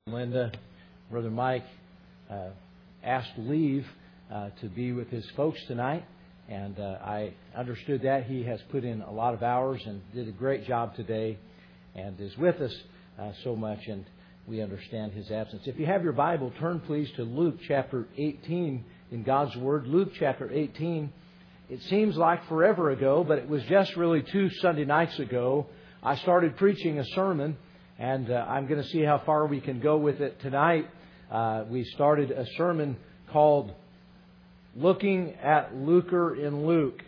Linda, Brother Mike asked leave to be with his folks tonight, and I understood that he has put in a lot of hours and did a great job today and is with us so much, and we understand his absence. If you have your Bible, turn please to Luke chapter 18 in God's Word. Luke chapter 18. It seems like forever ago, but it was just really 2 Sunday nights ago I started preaching a sermon, and I'm going to see how far we can go with it tonight. We started a sermon called Looking at Lucre in Luke.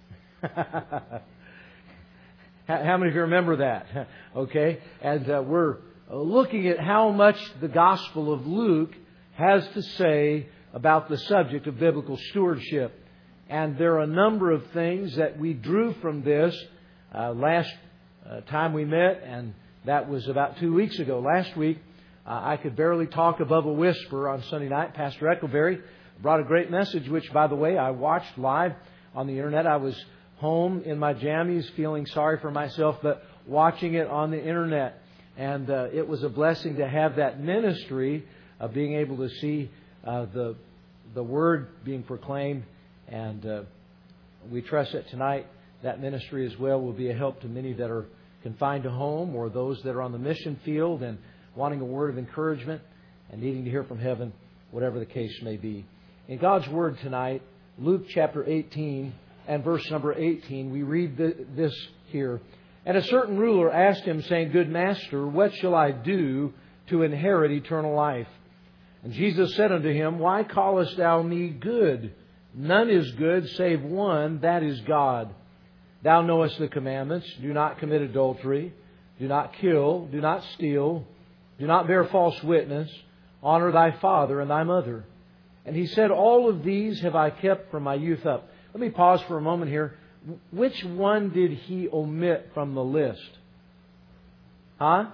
How many of you remember that? Okay. And we're looking at how much the Gospel of Luke has to say about the subject of biblical stewardship. And there are a number of things that we drew from this last time we met, and that was about 2 weeks ago. Last week, I could barely talk above a whisper on Sunday night. Pastor Eckleberry brought a great message, which, by the way, I watched live on the Internet. I was home in my jammies feeling sorry for myself, but watching it on the Internet. And it was a blessing to have that ministry of being able to see the Word being proclaimed. And we trust that tonight that ministry as well will be a help to many that are confined to home or those that are on the mission field and wanting a word of encouragement and needing to hear from heaven, whatever the case may be. In God's Word tonight, Luke chapter 18 and verse number 18, we read this here. And a certain ruler asked him, saying, Good master, what shall I do to inherit eternal life? And Jesus said unto him, Why callest thou me good? None is good save one, that is God. Thou knowest the commandments. Do not commit adultery. Do not kill. Do not steal. Do not bear false witness. Honor thy father and thy mother. And he said, All of these have I kept from my youth up. Let me pause for a moment here. Which one did he omit from the list? Huh?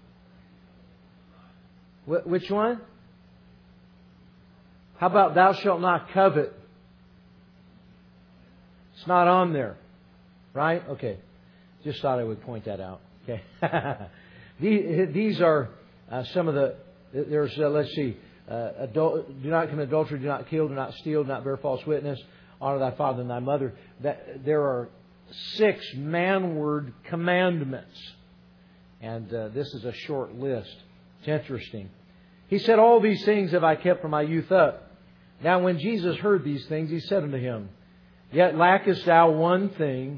Which one? How about thou shalt not covet? It's not on there. Right? Okay. Just thought I would point that out. Okay. These are some of the... There's, let's see. Do not commit adultery, do not kill, do not steal, do not bear false witness, honor thy father and thy mother. There are 6 man-word commandments. And this is a short list. It's interesting. He said, All these things have I kept from my youth up. Now when Jesus heard these things, He said unto him, Yet lackest thou one thing.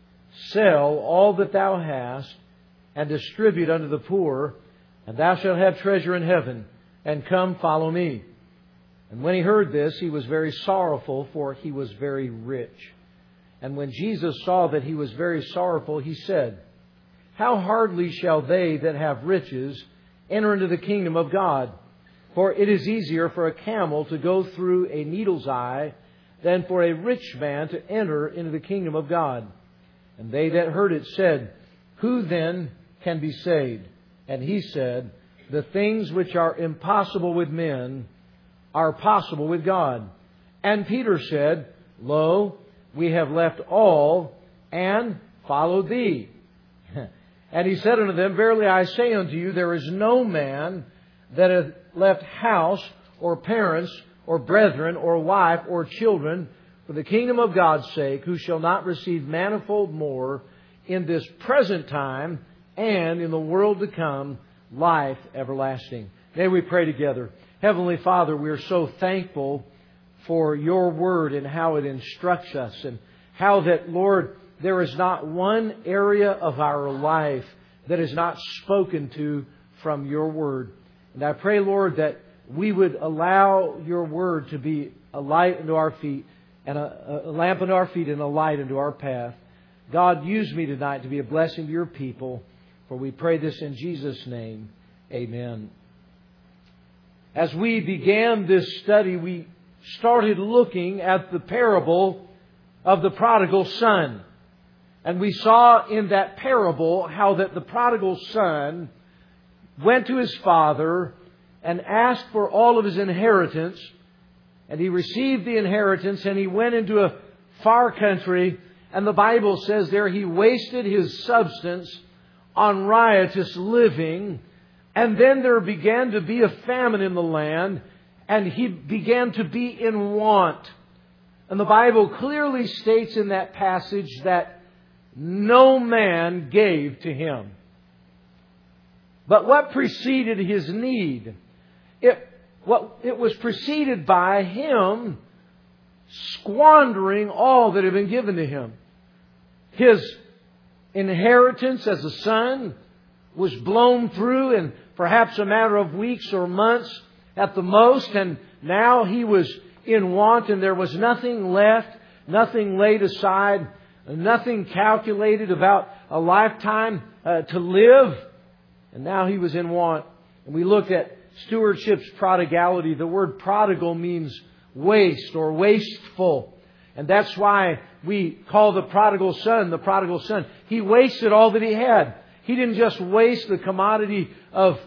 Sell all that thou hast, and distribute unto the poor, and thou shalt have treasure in heaven. And come, follow me. And when he heard this, he was very sorrowful, for he was very rich. And when Jesus saw that he was very sorrowful, He said, How hardly shall they that have riches enter into the kingdom of God? For it is easier for a camel to go through a needle's eye than for a rich man to enter into the kingdom of God. And they that heard it said, Who then can be saved? And He said, The things which are impossible with men are possible with God. And Peter said, Lo, we have left all and followed Thee. And He said unto them, Verily I say unto you, there is no man that hath left house or parents or brethren or wife or children for the kingdom of God's sake, who shall not receive manifold more in this present time and in the world to come life everlasting. May we pray together. Heavenly Father, we are so thankful for Your Word and how it instructs us, and how that, Lord, there is not one area of our life that is not spoken to from Your Word. And I pray, Lord, that we would allow Your Word to be a light unto our feet, and a lamp unto our feet, and a light unto our path. God, use me tonight to be a blessing to Your people. For we pray this in Jesus' name. Amen. As we began this study, we started looking at the parable of the prodigal son. And we saw in that parable how that the prodigal son went to his father and asked for all of his inheritance. And he received the inheritance, and he went into a far country. And the Bible says there he wasted his substance on riotous living And then there began to be a famine in the land, and he began to be in want. And the Bible clearly states in that passage that no man gave to him. But what preceded his need? It was preceded by him squandering all that had been given to him. His inheritance as a son was blown through in perhaps a matter of weeks or months at the most, and now he was in want, and there was nothing left, nothing laid aside, nothing calculated about a lifetime to live, and now he was in want. And we looked at stewardship's prodigality. The word prodigal means waste or wasteful. And that's why we call the prodigal son the prodigal son. He wasted all that he had. He didn't just waste the commodity of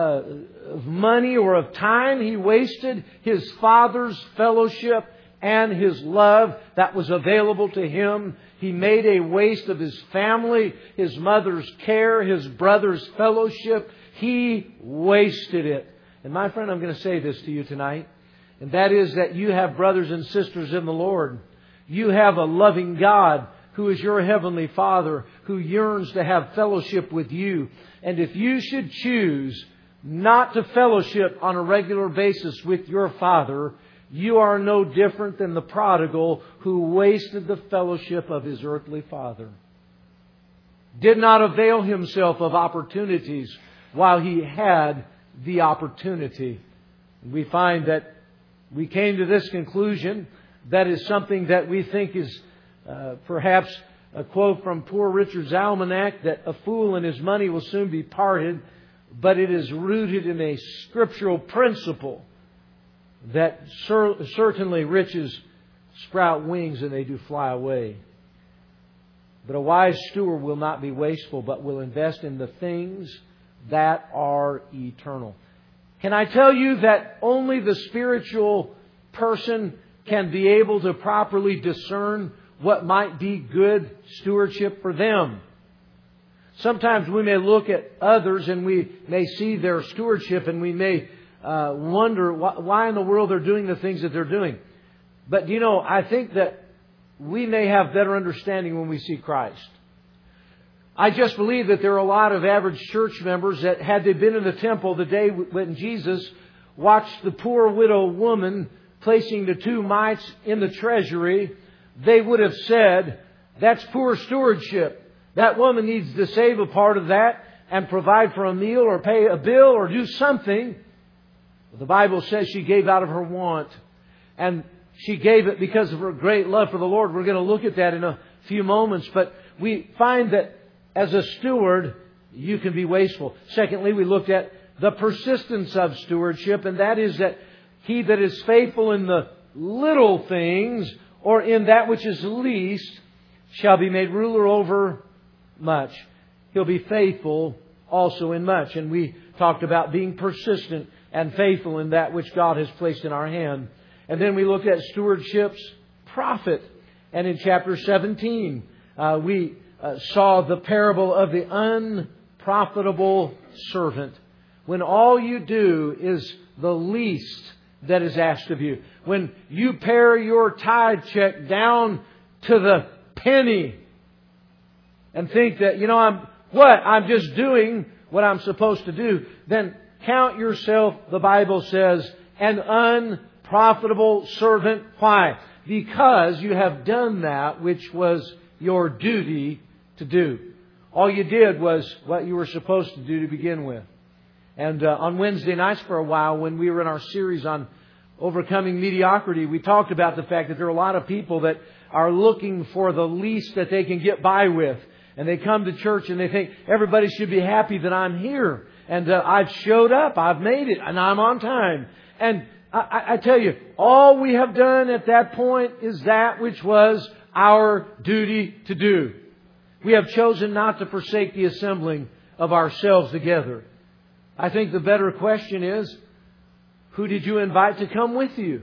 money or of time. He wasted His Father's fellowship and His love that was available to him. He made a waste of his family, his mother's care, his brother's fellowship. He wasted it. And my friend, I'm going to say this to you tonight. And that is that you have brothers and sisters in the Lord. You have a loving God who is your Heavenly Father, who yearns to have fellowship with you. And if you should choose not to fellowship on a regular basis with your Father, you are no different than the prodigal who wasted the fellowship of his earthly father. Did not avail himself of opportunities while he had the opportunity. We find that we came to this conclusion. That is something that we think is perhaps a quote from Poor Richard's Almanac, that a fool and his money will soon be parted, but it is rooted in a scriptural principle that certainly riches sprout wings and they do fly away. But a wise steward will not be wasteful, but will invest in the things that are eternal. Can I tell you that only the spiritual person can be able to properly discern what might be good stewardship for them? Sometimes we may look at others and we may see their stewardship and we may wonder why in the world they're doing the things that they're doing. But I think that we may have better understanding when we see Christ. I just believe that there are a lot of average church members that, had they been in the temple the day when Jesus watched the poor widow woman placing the 2 mites in the treasury, they would have said, that's poor stewardship. That woman needs to save a part of that and provide for a meal or pay a bill or do something. The Bible says she gave out of her want. And she gave it because of her great love for the Lord. We're going to look at that in a few moments. But we find that as a steward, you can be wasteful. Secondly, we looked at the persistence of stewardship. And that is that he that is faithful in the little things, or in that which is least, shall be made ruler over much. He'll be faithful also in much. And we talked about being persistent and faithful in that which God has placed in our hand. And then we looked at stewardship's profit. And in chapter 17, we saw the parable of the unprofitable servant. When all you do is the least that is asked of you. When you pare your tithe check down to the penny and think that, I'm just doing what I'm supposed to do, then count yourself, the Bible says, an unprofitable servant. Why? Because you have done that which was your duty to do. All you did was what you were supposed to do to begin with. And on Wednesday nights for a while, when we were in our series on overcoming mediocrity, we talked about the fact that there are a lot of people that are looking for the least that they can get by with. And they come to church and they think everybody should be happy that I'm here. And I've showed up, I've made it, and I'm on time. And I tell you, all we have done at that point is that which was our duty to do. We have chosen not to forsake the assembling of ourselves together. I think the better question is, who did you invite to come with you?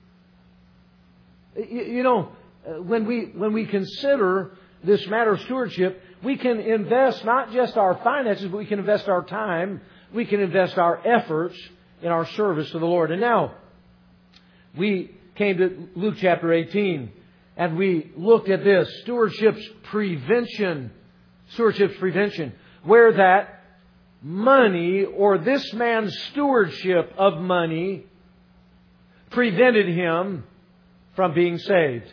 When we consider this matter of stewardship, we can invest not just our finances, but we can invest our time, we can invest our efforts in our service to the Lord. And now, we came to Luke chapter 18, and we looked at this, stewardship's prevention, where that money, or this man's stewardship of money, prevented him from being saved.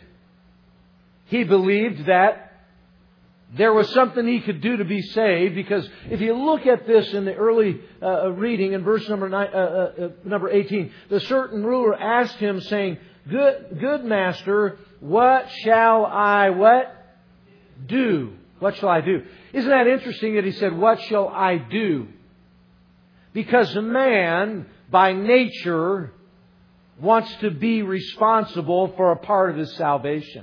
He believed that there was something he could do to be saved, because if you look at this in the early reading in verse number 18, the certain ruler asked him, saying, Good master, what shall I do? What shall I do? Isn't that interesting that he said, what shall I do? Because a man, by nature, wants to be responsible for a part of his salvation.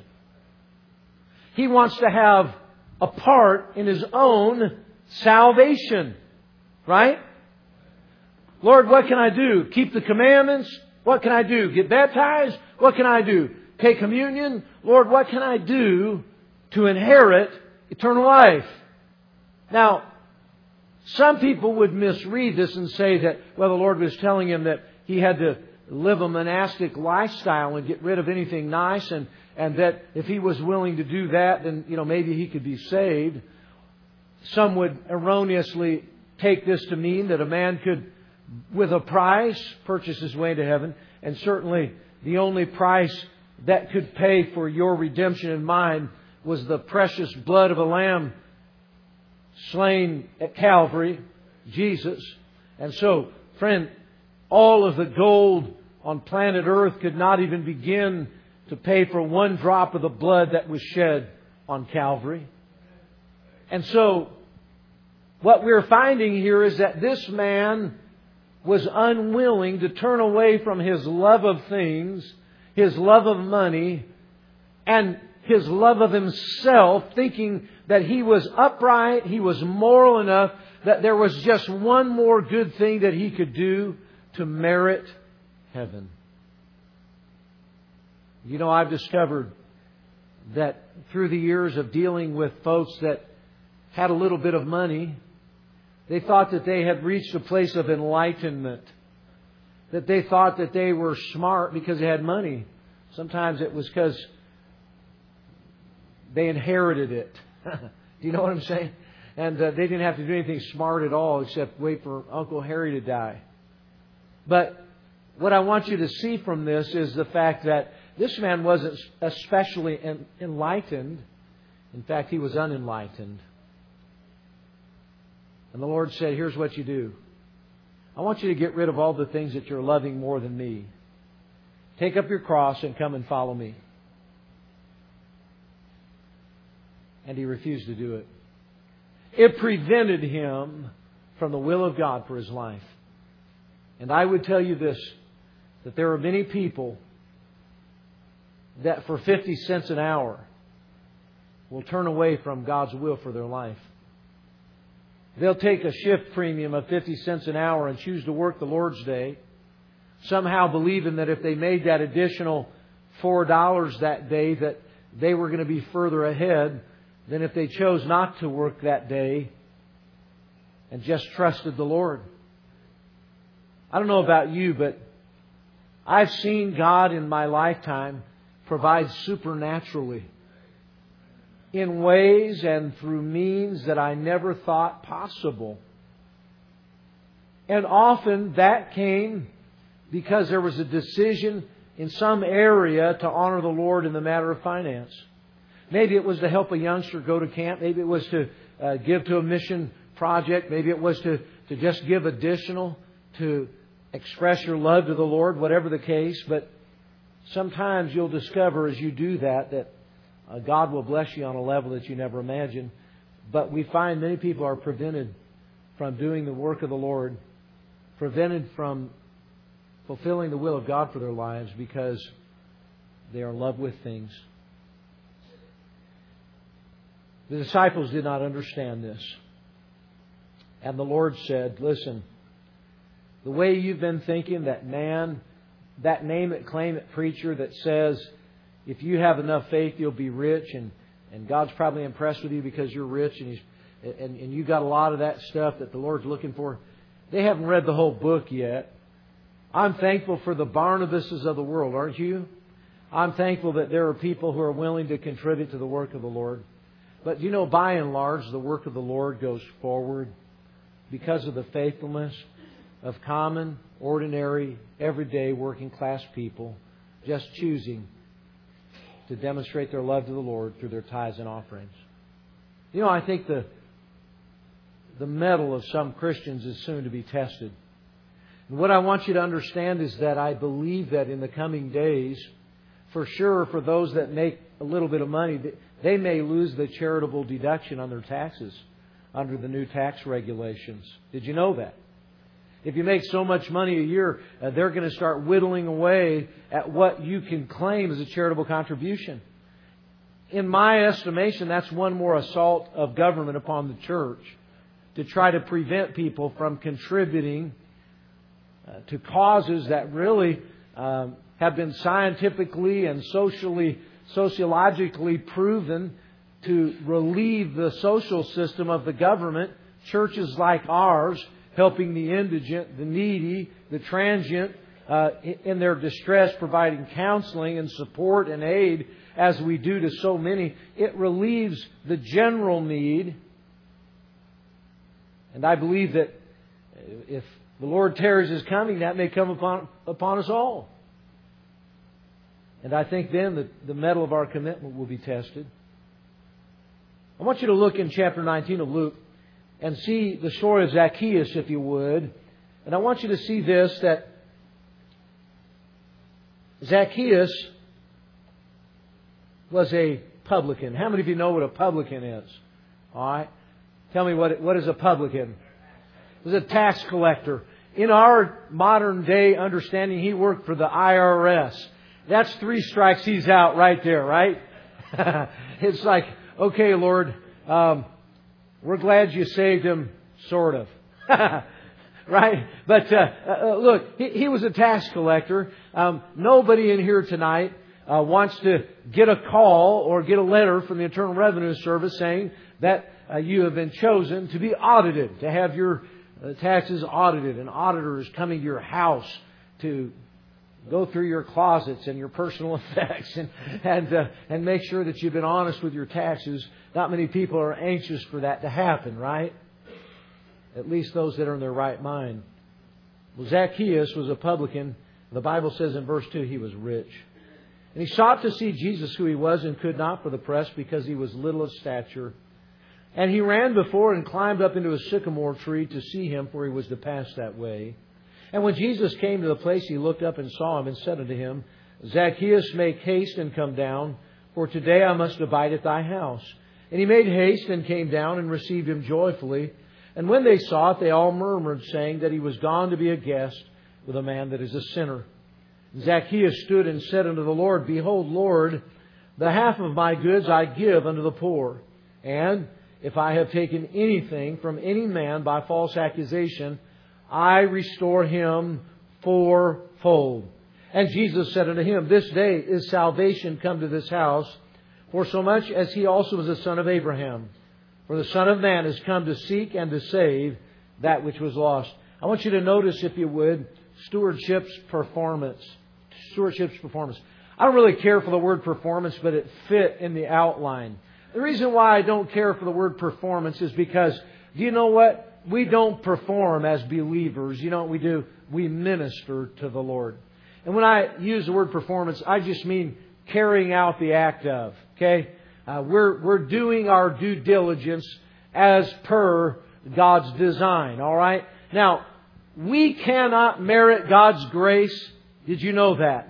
He wants to have a part in his own salvation. Right? Lord, what can I do? Keep the commandments? What can I do? Get baptized? What can I do? Take communion? Lord, what can I do to inherit eternal life? Now, some people would misread this and say that, well, the Lord was telling him that he had to live a monastic lifestyle and get rid of anything nice, and that if he was willing to do that, then, maybe he could be saved. Some would erroneously take this to mean that a man could, with a price, purchase his way to heaven. And certainly the only price that could pay for your redemption and mine was the precious blood of a lamb slain at Calvary, Jesus. And so, friend, all of the gold on planet Earth could not even begin to pay for one drop of the blood that was shed on Calvary. And so, what we're finding here is that this man was unwilling to turn away from his love of things, his love of money, and his love of himself, thinking that he was upright, he was moral enough, that there was just one more good thing that he could do to merit heaven. I've discovered that through the years of dealing with folks that had a little bit of money, they thought that they had reached a place of enlightenment. That they thought that they were smart because they had money. Sometimes it was because they inherited it. Do you know what I'm saying? And they didn't have to do anything smart at all except wait for Uncle Harry to die. But what I want you to see from this is the fact that this man wasn't especially enlightened. In fact, he was unenlightened. And the Lord said, here's what you do. I want you to get rid of all the things that you're loving more than me. Take up your cross and come and follow me. And he refused to do it. It prevented him from the will of God for his life. And I would tell you this, that there are many people that for 50 cents an hour will turn away from God's will for their life. They'll take a shift premium of 50 cents an hour and choose to work the Lord's Day, somehow believing that if they made that additional $4 that day, that they were going to be further ahead than if they chose not to work that day and just trusted the Lord. I don't know about you, but I've seen God in my lifetime provide supernaturally in ways and through means that I never thought possible. And often that came because there was a decision in some area to honor the Lord in the matter of finance. Maybe it was to help a youngster go to camp. Maybe it was to give to a mission project. Maybe it was to just give additional to express your love to the Lord, whatever the case. But sometimes you'll discover as you do that God will bless you on a level that you never imagined. But we find many people are prevented from doing the work of the Lord, prevented from fulfilling the will of God for their lives because they are in love with things. The disciples did not understand this. And the Lord said, listen, the way you've been thinking, that man, that name it, claim it preacher that says, if you have enough faith, you'll be rich, and God's probably impressed with you because you're rich, and you got a lot of that stuff that the Lord's looking for. They haven't read the whole book yet. I'm thankful for the Barnabases of the world, aren't you? I'm thankful that there are people who are willing to contribute to the work of the Lord. But you know, by and large, the work of the Lord goes forward because of the faithfulness of common, ordinary, everyday, working class people just choosing to demonstrate their love to the Lord through their tithes and offerings. You know, I think the mettle of some Christians is soon to be tested. And what I want you to understand is that I believe that in the coming days, for sure, for those that make a little bit of money, they may lose the charitable deduction on their taxes under the new tax regulations. Did you know that? If you make so much money a year, they're going to start whittling away at what you can claim as a charitable contribution. In my estimation, that's one more assault of government upon the church to try to prevent people from contributing to causes that really have been scientifically and sociologically proven to relieve the social system of the government. Churches like ours helping the indigent, the needy, the transient in their distress, providing counseling and support and aid as we do to so many. It relieves the general need. And I believe that if the Lord tarries His coming, that may come upon us all. And I think then that the mettle of our commitment will be tested. I want you to look in chapter 19 of Luke and see the story of Zacchaeus, if you would. And I want you to see this, that Zacchaeus was a publican. How many of you know what a publican is? All right. Tell me what is a publican? He was a tax collector. In our modern day understanding, he worked for the IRS. That's 3 strikes, he's out right there, right? It's like, okay, Lord, we're glad you saved him, sort of. Right? But look, he was a tax collector. Nobody in here tonight wants to get a call or get a letter from the Internal Revenue Service saying that you have been chosen to be audited, to have your taxes audited. An auditor is coming to your house to go through your closets and your personal effects and make sure that you've been honest with your taxes. Not many people are anxious for that to happen, right? At least those that are in their right mind. Well, Zacchaeus was a publican. The Bible says in verse 2 he was rich. And he sought to see Jesus who he was and could not for the press because he was little of stature. And he ran before and climbed up into a sycamore tree to see him, for he was to pass that way. And when Jesus came to the place, he looked up and saw him and said unto him, Zacchaeus, make haste and come down, for today I must abide at thy house. And he made haste and came down and received him joyfully. And when they saw it, they all murmured, saying that he was gone to be a guest with a man that is a sinner. And Zacchaeus stood and said unto the Lord, Behold, Lord, the half of my goods I give unto the poor. And if I have taken anything from any man by false accusation, I restore him fourfold. And Jesus said unto him, This day is salvation come to this house, for so much as he also was a son of Abraham. For the Son of Man has come to seek and to save that which was lost. I want you to notice, if you would, stewardship's performance. Stewardship's performance. I don't really care for the word performance, but it fit in the outline. The reason why I don't care for the word performance is because, do you know what? We don't perform as believers. You know what we do? We minister to the Lord. And when I use the word performance, I just mean carrying out the act of. Okay? We're doing our due diligence as per God's design. All right? Now, we cannot merit God's grace. Did you know that?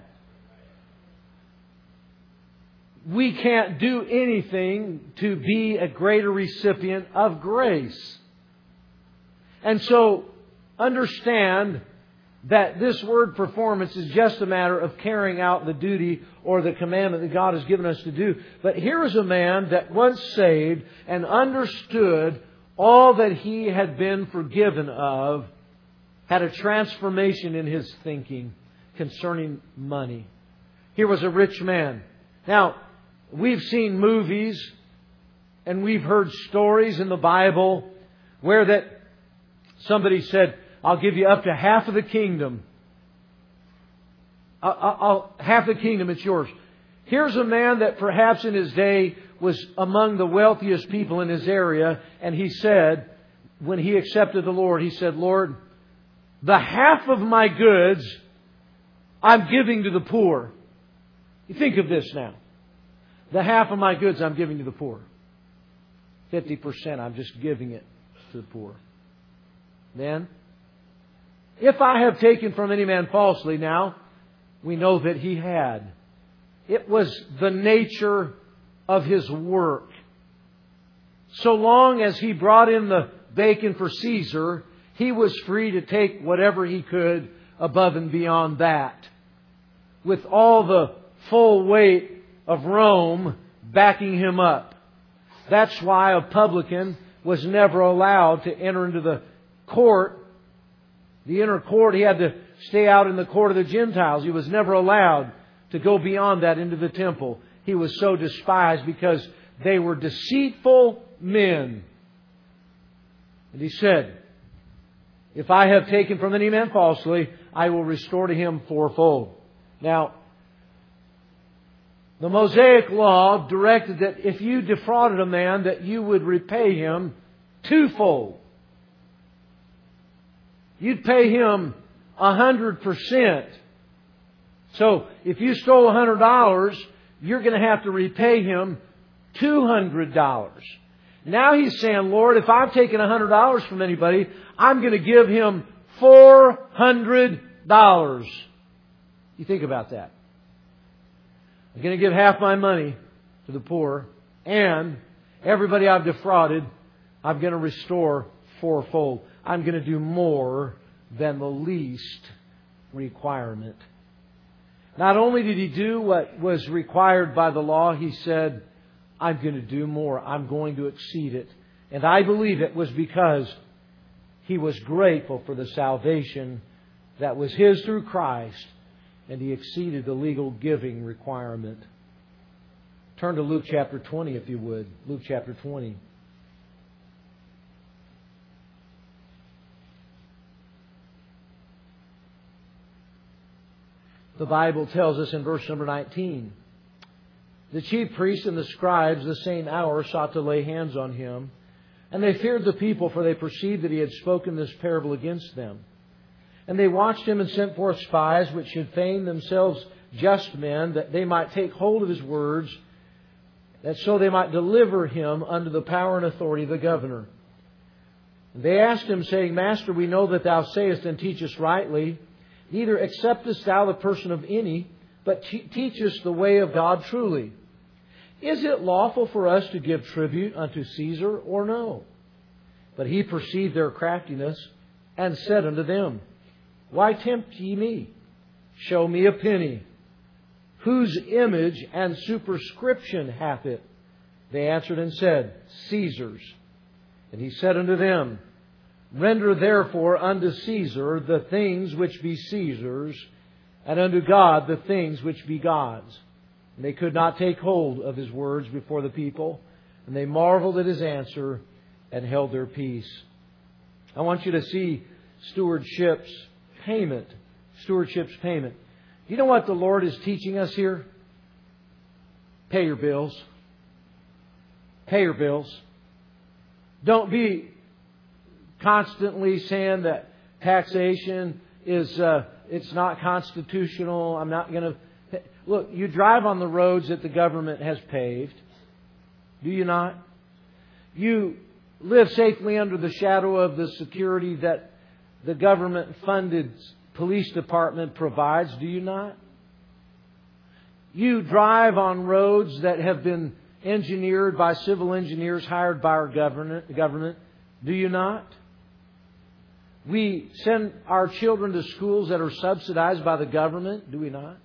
We can't do anything to be a greater recipient of grace. And so, understand that this word performance is just a matter of carrying out the duty or the commandment that God has given us to do. But here is a man that once saved and understood all that he had been forgiven of, had a transformation in his thinking concerning money. Here was a rich man. Now, we've seen movies and we've heard stories in the Bible where that somebody said, I'll give you up to half of the kingdom. Half the kingdom, it's yours. Here's a man that perhaps in his day was among the wealthiest people in his area. And he said, when he accepted the Lord, he said, Lord, the half of my goods I'm giving to the poor. You think of this now. The half of my goods I'm giving to the poor. 50% I'm just giving it to the poor. Then, if I have taken from any man falsely, now we know that he had. It was the nature of his work. So long as he brought in the bacon for Caesar, he was free to take whatever he could above and beyond that. With all the full weight of Rome backing him up. That's why a publican was never allowed to enter into the court. The inner court, he had to stay out in the court of the Gentiles. He was never allowed to go beyond that into the temple. He was so despised because they were deceitful men. And he said, if I have taken from any man falsely, I will restore to him fourfold. Now, the Mosaic Law directed that if you defrauded a man, that you would repay him twofold. You'd pay him 100%. So, if you stole $100, you're going to have to repay him $200. Now he's saying, Lord, if I've taken $100 from anybody, I'm going to give him $400. You think about that. I'm going to give half my money to the poor, and everybody I've defrauded, I'm going to restore fourfold. I'm going to do more than the least requirement. Not only did he do what was required by the law, he said, I'm going to do more. I'm going to exceed it. And I believe it was because he was grateful for the salvation that was his through Christ, and he exceeded the legal giving requirement. Turn to Luke chapter 20, if you would. Luke chapter 20. The Bible tells us in verse number 19, the chief priests and the scribes the same hour sought to lay hands on him, and they feared the people, for they perceived that he had spoken this parable against them. And they watched him and sent forth spies, which should feign themselves just men, that they might take hold of his words, that so they might deliver him unto the power and authority of the governor. And they asked him, saying, Master, we know that thou sayest and teachest rightly. Neither acceptest thou the person of any, but teachest the way of God truly. Is it lawful for us to give tribute unto Caesar or no? But he perceived their craftiness, and said unto them, Why tempt ye me? Show me a penny. Whose image and superscription hath it? They answered and said, Caesar's. And he said unto them, Render therefore unto Caesar the things which be Caesar's, and unto God the things which be God's. And they could not take hold of his words before the people, and they marveled at his answer, and held their peace. I want you to see stewardship's payment. Stewardship's payment. You know what the Lord is teaching us here? Pay your bills. Pay your bills. Don't be constantly saying that taxation is it's not constitutional. I'm not going to... Look, you drive on the roads that the government has paved. Do you not? You live safely under the shadow of the security that the government-funded police department provides. Do you not? You drive on roads that have been engineered by civil engineers hired by our government. Do you not? We send our children to schools that are subsidized by the government. Do we not?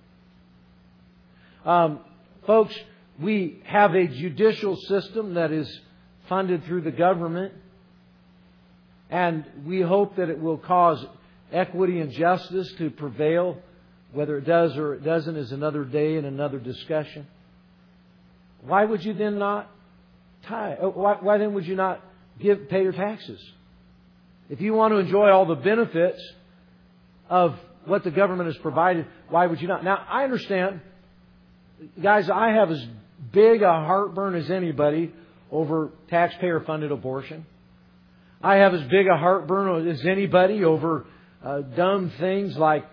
Folks, we have a judicial system that is funded through the government. And we hope that it will cause equity and justice to prevail. Whether it does or it doesn't is another day and another discussion. Why would you then not tithe? Why then would you not pay your taxes? If you want to enjoy all the benefits of what the government has provided, why would you not? Now, I understand, guys, I have as big a heartburn as anybody over taxpayer-funded abortion. I have as big a heartburn as anybody over dumb things like,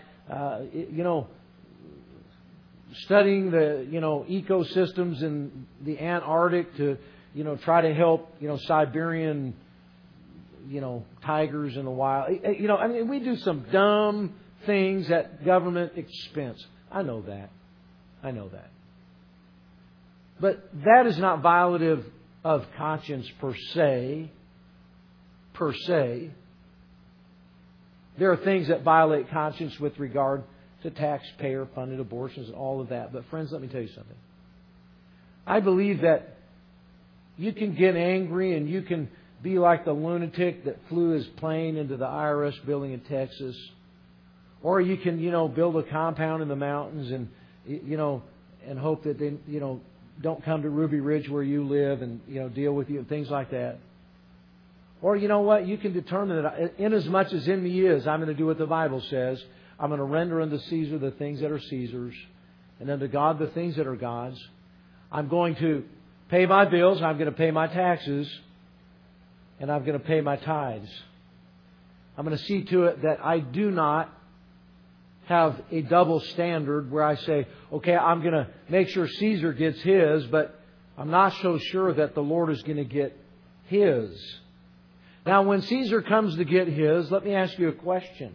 studying the, ecosystems in the Antarctic to, try to help, Siberian, tigers in the wild. We do some dumb things at government expense. I know that. But that is not violative of conscience per se. There are things that violate conscience with regard to taxpayer-funded abortions and all of that. But friends, let me tell you something. I believe that you can get angry and you can be like the lunatic that flew his plane into the IRS building in Texas. Or you can, build a compound in the mountains and, and hope that they, don't come to Ruby Ridge where you live and, deal with you and things like that. Or you know what? You can determine that inasmuch as in me is, I'm going to do what the Bible says. I'm going to render unto Caesar the things that are Caesar's, and unto God the things that are God's. I'm going to pay my bills. I'm going to pay my taxes. And I'm going to pay my tithes. I'm going to see to it that I do not have a double standard where I say, okay, I'm going to make sure Caesar gets his, but I'm not so sure that the Lord is going to get his. Now, when Caesar comes to get his, let me ask you a question.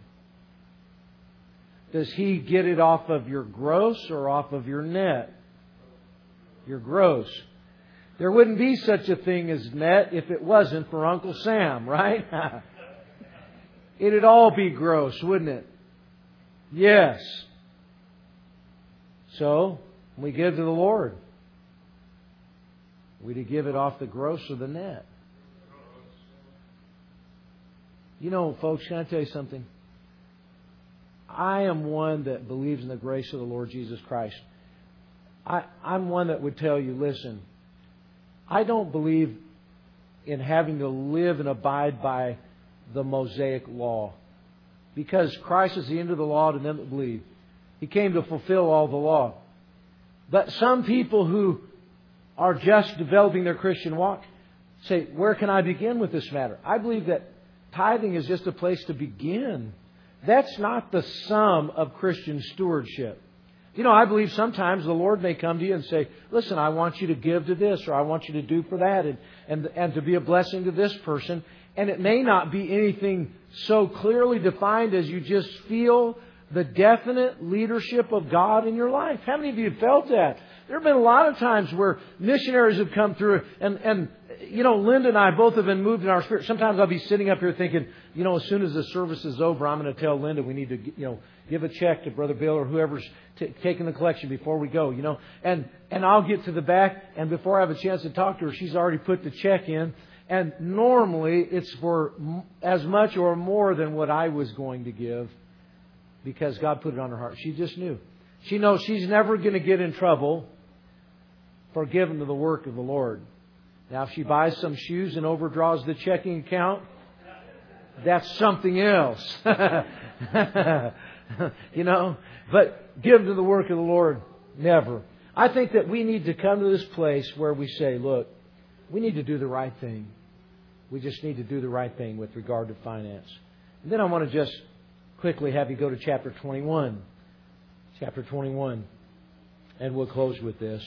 Does he get it off of your gross or off of your net? Your gross. There wouldn't be such a thing as net if it wasn't for Uncle Sam, right? It'd all be gross, wouldn't it? Yes. So, we give to the Lord. We to give it off the gross or the net. Folks, can I tell you something? I am one that believes in the grace of the Lord Jesus Christ. I'm one that would tell you, listen, I don't believe in having to live and abide by the Mosaic law. Because Christ is the end of the law to them that believe. He came to fulfill all the law. But some people who are just developing their Christian walk say, where can I begin with this matter? I believe that tithing is just a place to begin. That's not the sum of Christian stewardship. I believe sometimes the Lord may come to you and say, listen, I want you to give to this, or I want you to do for that, and to be a blessing to this person. And it may not be anything so clearly defined as you just feel the definite leadership of God in your life. How many of you have felt that? There have been a lot of times where missionaries have come through and Linda and I both have been moved in our spirit. Sometimes I'll be sitting up here thinking, as soon as the service is over, I'm going to tell Linda we need to, give a check to Brother Bill or whoever's taking the collection before we go, And I'll get to the back, and before I have a chance to talk to her, she's already put the check in. And normally it's for as much or more than what I was going to give because God put it on her heart. She just knew. She knows she's never going to get in trouble for giving to the work of the Lord. Now, if she buys some shoes and overdraws the checking account, that's something else. But give to the work of the Lord, never. I think that we need to come to this place where we say, look, we need to do the right thing. We just need to do the right thing with regard to finance. And then I want to just quickly have you go to chapter 21. Chapter 21. And we'll close with this.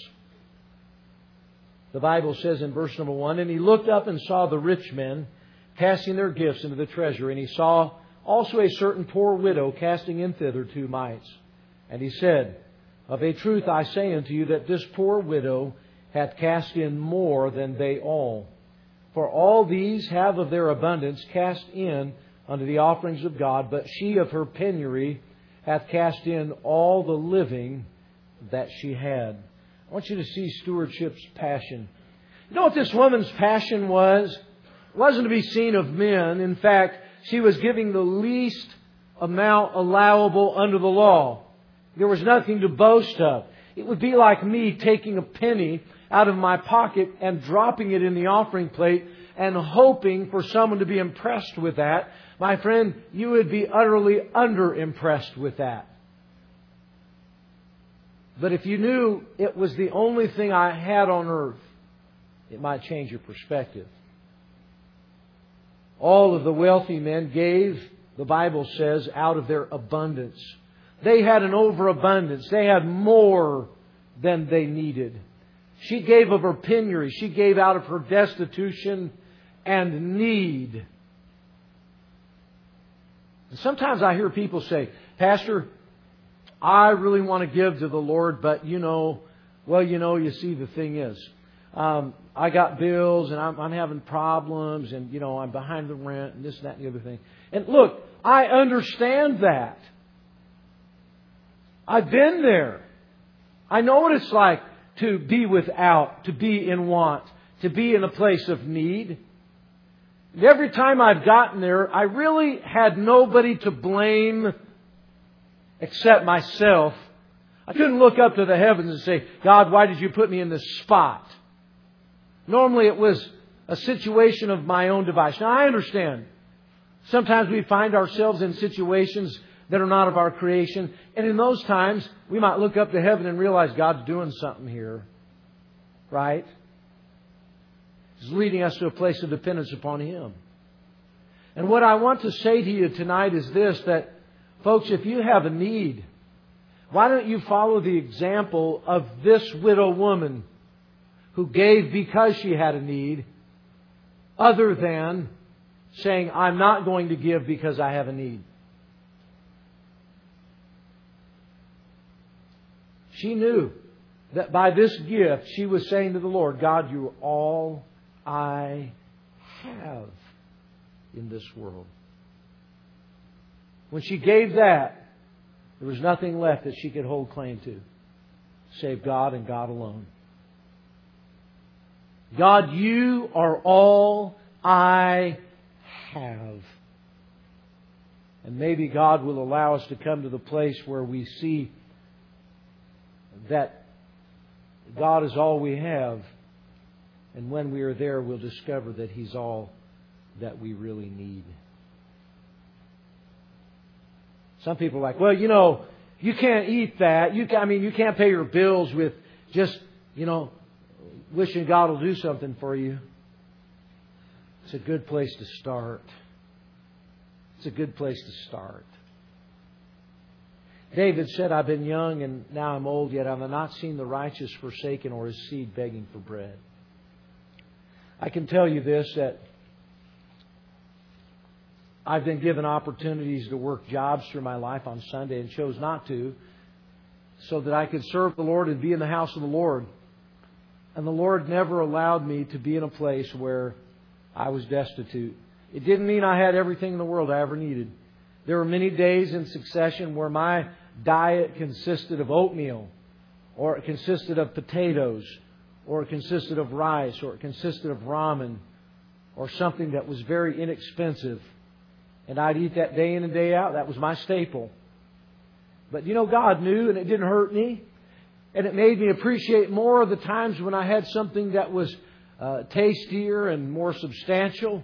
The Bible says in verse number 1, and he looked up and saw the rich men casting their gifts into the treasury. And he saw also a certain poor widow casting in thither 2 mites. And he said, of a truth I say unto you that this poor widow hath cast in more than they all. For all these have of their abundance cast in unto the offerings of God, but she of her penury hath cast in all the living that she had. I want you to see stewardship's passion. You know what this woman's passion was? It wasn't to be seen of men. In fact, she was giving the least amount allowable under the law. There was nothing to boast of. It would be like me taking a penny out of my pocket and dropping it in the offering plate and hoping for someone to be impressed with that, my friend, you would be utterly under-impressed with that. But if you knew it was the only thing I had on earth, it might change your perspective. All of the wealthy men gave, the Bible says, out of their abundance. They had an overabundance. They had more than they needed. She gave of her penury. She gave out of her destitution and need. And sometimes I hear people say, Pastor, I really want to give to the Lord, but you see, the thing is, I got bills and I'm having problems and, I'm behind the rent and this, that, and the other thing. And look, I understand that. I've been there. I know what it's like to be without, to be in want, to be in a place of need. And every time I've gotten there, I really had nobody to blame except myself. I couldn't look up to the heavens and say, God, why did you put me in this spot? Normally it was a situation of my own device. Now I understand. Sometimes we find ourselves in situations that are not of our creation. And in those times, we might look up to heaven and realize God's doing something here. Right? He's leading us to a place of dependence upon Him. And what I want to say to you tonight is this, that, folks, if you have a need, why don't you follow the example of this widow woman who gave because she had a need, other than saying, I'm not going to give because I have a need. She knew that by this gift she was saying to the Lord, God, you are all I have in this world. When she gave that, there was nothing left that she could hold claim to, save God and God alone. God, you are all I have. And maybe God will allow us to come to the place where we see that God is all we have. And when we are there, we'll discover that He's all that we really need. Some people are like, well, you can't eat that. You can't pay your bills with just, wishing God will do something for you. It's a good place to start. It's a good place to start. David said, I've been young and now I'm old, yet I have not seen the righteous forsaken or his seed begging for bread. I can tell you this, that I've been given opportunities to work jobs through my life on Sunday and chose not to, so that I could serve the Lord and be in the house of the Lord. And the Lord never allowed me to be in a place where I was destitute. It didn't mean I had everything in the world I ever needed. There were many days in succession where my diet consisted of oatmeal, or it consisted of potatoes, or it consisted of rice, or it consisted of ramen, or something that was very inexpensive. And I'd eat that day in and day out. That was my staple. But God knew, and it didn't hurt me. And it made me appreciate more of the times when I had something that was tastier and more substantial.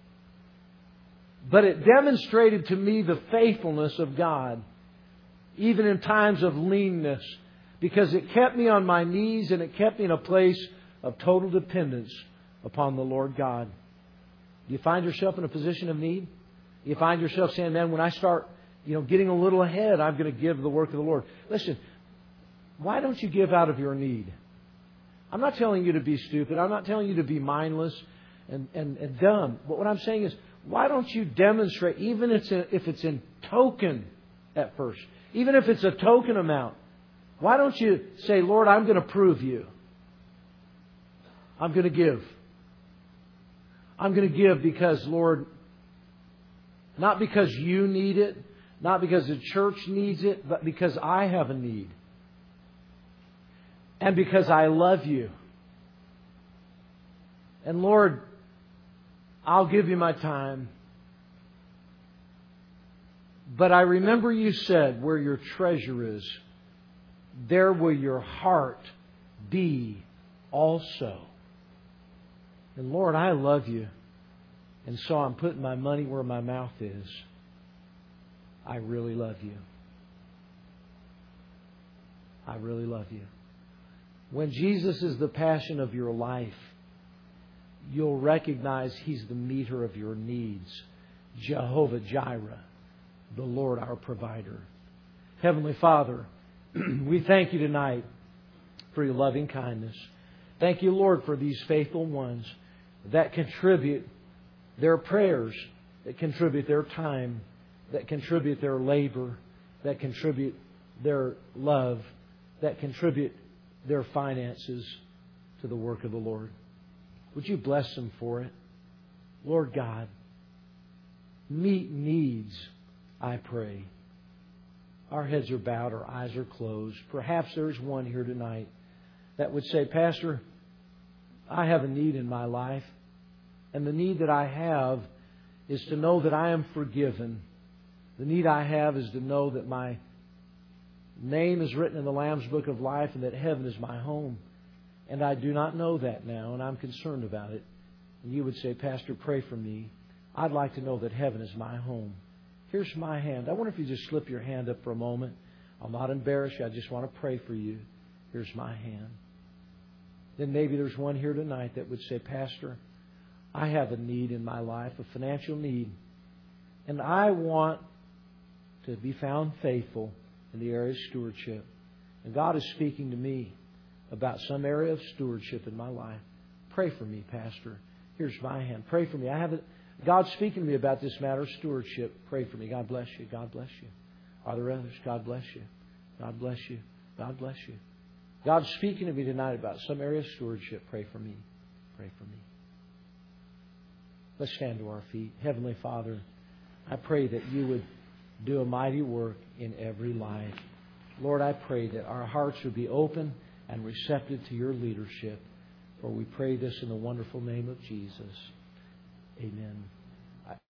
But it demonstrated to me the faithfulness of God, even in times of leanness, because it kept me on my knees and it kept me in a place of total dependence upon the Lord God. Do you find yourself in a position of need? Do you find yourself saying, man, when I start getting a little ahead, I'm going to give the work of the Lord? Listen, why don't you give out of your need? I'm not telling you to be stupid. I'm not telling you to be mindless and dumb. But what I'm saying is, why don't you demonstrate, even if it's in token at first, even if it's a token amount, why don't you say, Lord, I'm going to prove you. I'm going to give. I'm going to give because, Lord, not because you need it, not because the church needs it, but because I have a need. And because I love you. And Lord, I'll give you my time. But I remember you said, where your treasure is, there will your heart be also. And Lord, I love you. And so I'm putting my money where my mouth is. I really love you. I really love you. When Jesus is the passion of your life, you'll recognize He's the meter of your needs. Jehovah Jireh, the Lord our provider. Heavenly Father, we thank You tonight for Your loving kindness. Thank You, Lord, for these faithful ones that contribute their prayers, that contribute their time, that contribute their labor, that contribute their love, that contribute their finances to the work of the Lord. Would You bless them for it? Lord God, meet needs, I pray. Our heads are bowed, our eyes are closed. Perhaps there's one here tonight that would say, Pastor, I have a need in my life, and the need that I have is to know that I am forgiven. The need I have is to know that my name is written in the Lamb's Book of Life and that heaven is my home. And I do not know that now, and I'm concerned about it. And you would say, Pastor, pray for me. I'd like to know that heaven is my home. Here's my hand. I wonder if you just slip your hand up for a moment. I'll not embarrass you. I just want to pray for you. Here's my hand. Then maybe there's one here tonight that would say, Pastor, I have a need in my life, a financial need. And I want to be found faithful in the area of stewardship. And God is speaking to me about some area of stewardship in my life. Pray for me, Pastor. Here's my hand. Pray for me. God's speaking to me about this matter of stewardship. Pray for me. God bless you. God bless you. Are there others? God bless you. God bless you. God bless you. God's speaking to me tonight about some area of stewardship. Pray for me. Pray for me. Let's stand to our feet. Heavenly Father, I pray that You would do a mighty work in every life. Lord, I pray that our hearts would be open and receptive to Your leadership. For we pray this in the wonderful name of Jesus. Amen.